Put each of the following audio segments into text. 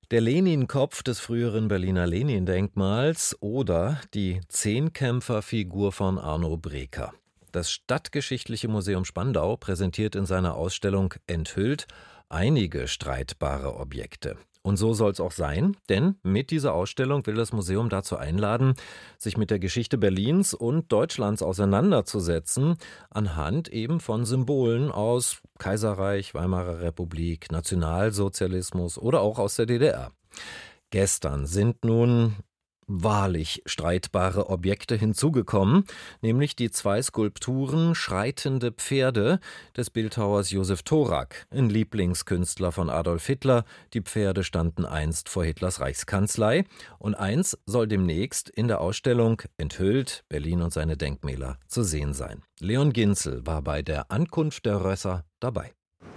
Der Lenin-Kopf des früheren Berliner Lenin-Denkmals oder die Zehnkämpfer-Figur von Arno Breker. Das Stadtgeschichtliche Museum Spandau präsentiert in seiner Ausstellung Enthüllt einige streitbare Objekte. Und so soll es auch sein, denn mit dieser Ausstellung will das Museum dazu einladen, sich mit der Geschichte Berlins und Deutschlands auseinanderzusetzen, anhand eben von Symbolen aus Kaiserreich, Weimarer Republik, Nationalsozialismus oder auch aus der DDR. Gestern sind nun wahrlich streitbare Objekte hinzugekommen, nämlich die 2 Skulpturen Schreitende Pferde des Bildhauers Josef Thorak, ein Lieblingskünstler von Adolf Hitler. Die Pferde standen einst vor Hitlers Reichskanzlei und eins soll demnächst in der Ausstellung Enthüllt, Berlin und seine Denkmäler zu sehen sein. Leon Ginzel war bei der Ankunft der Rösser dabei.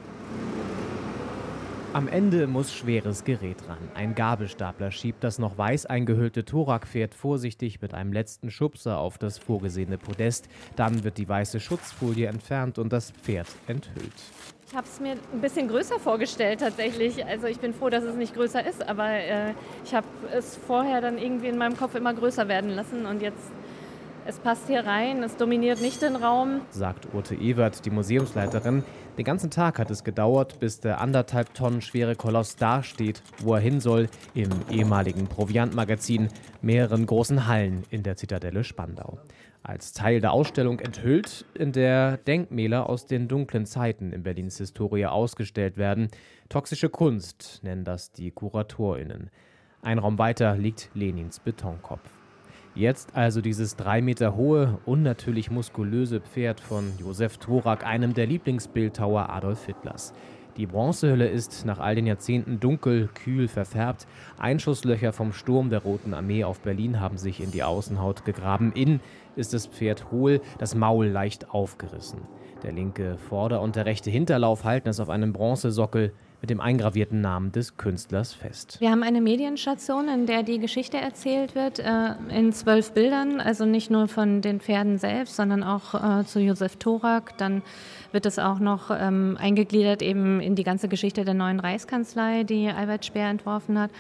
Am Ende muss schweres Gerät ran. Ein Gabelstapler schiebt das noch weiß eingehüllte Thorak-Pferd vorsichtig mit einem letzten Schubser auf das vorgesehene Podest. Dann wird die weiße Schutzfolie entfernt und das Pferd enthüllt. Ich habe es mir ein bisschen größer vorgestellt tatsächlich. Also ich bin froh, dass es nicht größer ist, aber ich habe es vorher dann irgendwie in meinem Kopf immer größer werden lassen und jetzt es passt hier rein, es dominiert nicht den Raum. Sagt Urte Ewert, die Museumsleiterin. Den ganzen Tag hat es gedauert, bis der 1,5 Tonnen schwere Koloss dasteht, wo er hin soll, im ehemaligen Proviantmagazin, mehreren großen Hallen in der Zitadelle Spandau. Als Teil der Ausstellung Enthüllt, in der Denkmäler aus den dunklen Zeiten in Berlins Historie ausgestellt werden. Toxische Kunst nennen das die KuratorInnen. Ein Raum weiter liegt Lenins Betonkopf. Jetzt also dieses 3 Meter hohe, unnatürlich muskulöse Pferd von Josef Thorak, einem der Lieblingsbildhauer Adolf Hitlers. Die Bronzehülle ist nach all den Jahrzehnten dunkel, kühl verfärbt. Einschusslöcher vom Sturm der Roten Armee auf Berlin haben sich in die Außenhaut gegraben. Innen ist das Pferd hohl, das Maul leicht aufgerissen. Der linke Vorder- und der rechte Hinterlauf halten es auf einem Bronzesockel mit dem eingravierten Namen des Künstlers fest. Wir haben eine Medienstation, in der die Geschichte erzählt wird, in 12 Bildern, also nicht nur von den Pferden selbst, sondern auch zu Josef Thorak. Dann wird es auch noch eingegliedert eben in die ganze Geschichte der neuen Reichskanzlei, die Albert Speer entworfen hat.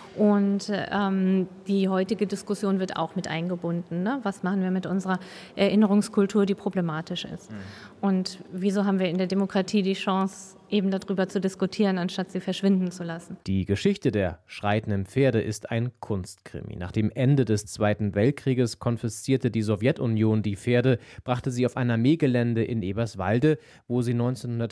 Und die heutige Diskussion wird auch mit eingebunden. Ne? Was machen wir mit unserer Erinnerungskultur, die problematisch ist? Und wieso haben wir in der Demokratie die Chance, eben darüber zu diskutieren, anstatt sie verschwinden zu lassen? Die Geschichte der schreitenden Pferde ist ein Kunstkrimi. Nach dem Ende des Zweiten Weltkrieges konfiszierte die Sowjetunion die Pferde, brachte sie auf ein Armeegelände in Eberswalde, wo sie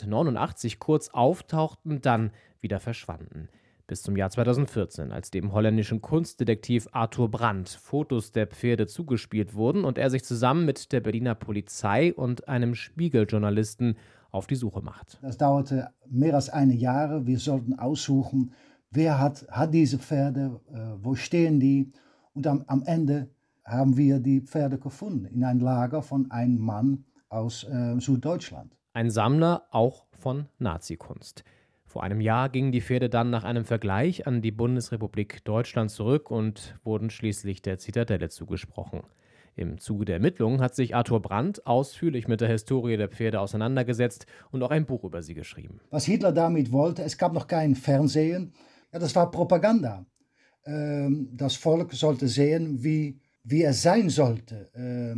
1989 kurz auftauchten, dann wieder verschwanden. Bis zum Jahr 2014, als dem holländischen Kunstdetektiv Arthur Brandt Fotos der Pferde zugespielt wurden und er sich zusammen mit der Berliner Polizei und einem Spiegeljournalisten auf die Suche macht. Das dauerte mehr als 1 Jahr. Wir sollten aussuchen, wer hat diese Pferde, wo stehen die. Und am Ende haben wir die Pferde gefunden in einem Lager von einem Mann aus Süddeutschland. Ein Sammler auch von Nazikunst. Vor einem Jahr gingen die Pferde dann nach einem Vergleich an die Bundesrepublik Deutschland zurück und wurden schließlich der Zitadelle zugesprochen. Im Zuge der Ermittlungen hat sich Arthur Brandt ausführlich mit der Historie der Pferde auseinandergesetzt und auch ein Buch über sie geschrieben. Was Hitler damit wollte, es gab noch kein Fernsehen, ja, das war Propaganda. Das Volk sollte sehen, wie er sein sollte.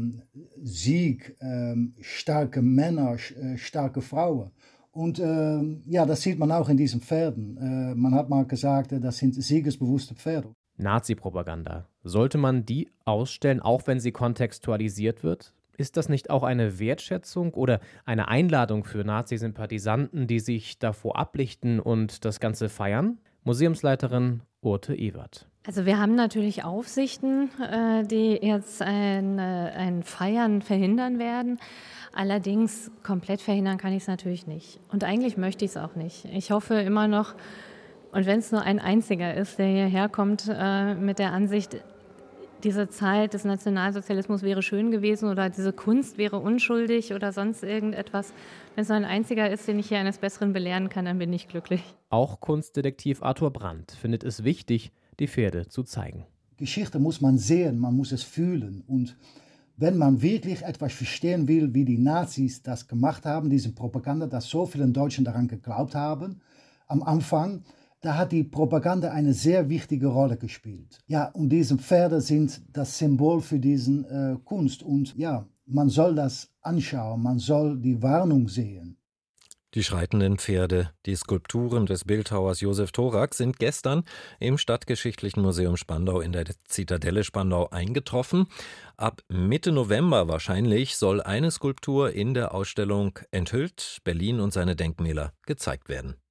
Sieg, starke Männer, starke Frauen. Und das sieht man auch in diesen Pferden. Man hat mal gesagt, das sind siegesbewusste Pferde. Nazi-Propaganda. Sollte man die ausstellen, auch wenn sie kontextualisiert wird? Ist das nicht auch eine Wertschätzung oder eine Einladung für Nazi-Sympathisanten, die sich davor ablichten und das Ganze feiern? Museumsleiterin Urte Ewert. Also wir haben natürlich Aufsichten, die jetzt ein Feiern verhindern werden. Allerdings komplett verhindern kann ich es natürlich nicht. Und eigentlich möchte ich es auch nicht. Ich hoffe immer noch, und wenn es nur ein einziger ist, der hierher kommt mit der Ansicht, diese Zeit des Nationalsozialismus wäre schön gewesen oder diese Kunst wäre unschuldig oder sonst irgendetwas. Wenn es nur ein einziger ist, den ich hier eines Besseren belehren kann, dann bin ich glücklich. Auch Kunstdetektiv Arthur Brandt findet es wichtig, die Pferde zu zeigen. Geschichte muss man sehen, man muss es fühlen. Und wenn man wirklich etwas verstehen will, wie die Nazis das gemacht haben, diese Propaganda, dass so viele Deutschen daran geglaubt haben, am Anfang, Da hat die Propaganda eine sehr wichtige Rolle gespielt. Ja, und diese Pferde sind das Symbol für diesen Kunst. Und ja, man soll das anschauen, man soll die Warnung sehen. Die schreitenden Pferde, die Skulpturen des Bildhauers Josef Thorak, sind gestern im Stadtgeschichtlichen Museum Spandau in der Zitadelle Spandau eingetroffen. Ab Mitte November wahrscheinlich soll eine Skulptur in der Ausstellung Enthüllt, Berlin und seine Denkmäler gezeigt werden.